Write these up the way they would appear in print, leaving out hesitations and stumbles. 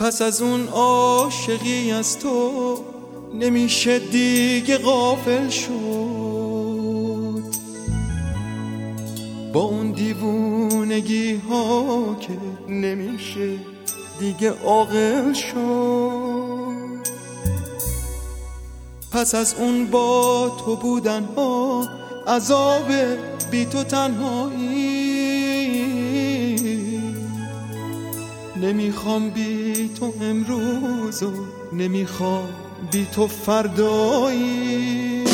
پس از اون عاشقی از تو نمیشه دیگه غافل شد، با اون دیوونگی ها که نمیشه دیگه عاقل شد. پس از اون با تو بودن ها، عذاب بی تو تنهایی، نمیخوام بی تو امروز و نمیخوام بی تو فردایی.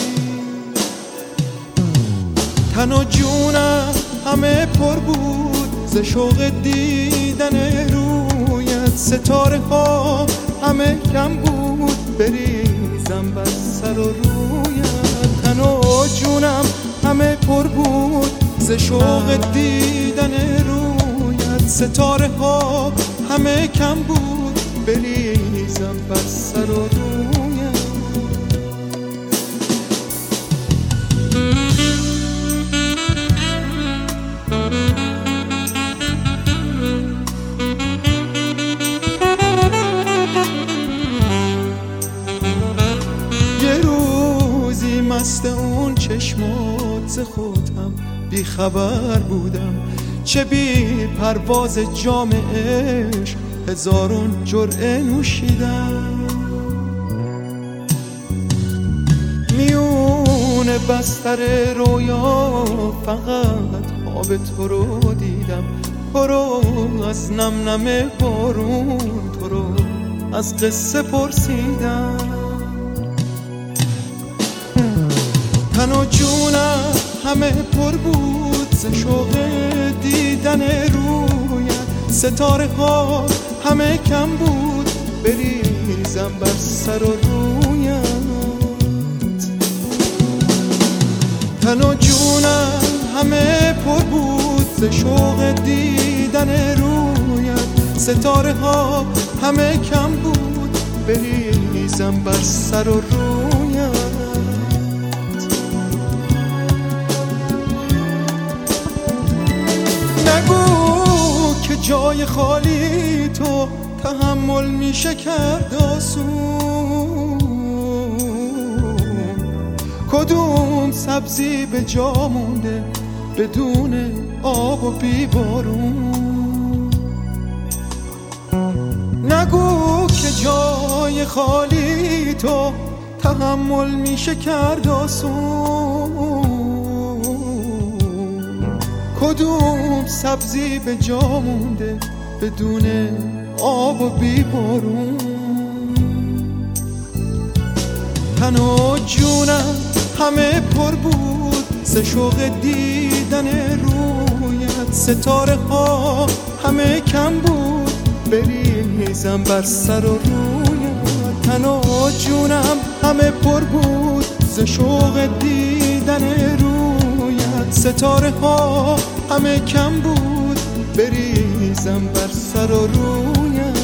تن و جونم همه پر بود ز شوق دیدن رویت، ستاره ها همه کم بود بریزم بر سر و رویت. تن و جونم همه پر بود ز شوق دیدن رویت، ستاره ها همه کم بود بریزم بر سر و رویت. یه روزی مست اون چشمات ز خودم بی خبر بودم، چه بی پرواز جام عشق هزارون جرعه نوشیدم. میون بستر رویا فقط خواب تو رو دیدم، تو رو از نم نم بارون، تو رو از قصه پرسیدم. تن و جونم همه پر بود ز شوق دیدن رویت، ستاره ها همه کم بود بریزم بر سر و رویت. تن و جونم همه پر بود ز شوق دیدن رویت، ستاره ها همه کم بود بریزم بر سر و رویت. نگو که جای خالی تو تحمل میشه کرد آسون، کدوم سبزی به جا مونده بدون آب و بی بارون. نگو که جای خالی تو تحمل میشه کرد آسون، کدوم سبزی به جا مونده بدون آب و بی بارون. تن و جونم همه پر بود ز شوق دیدن رویت، ستاره ها همه کم بود بریزم بر سر و رویت. تن و جونم همه پر بود ز شوق دیدن رویت، ستاره ها همه کم بود بریزم بر سر و رویت.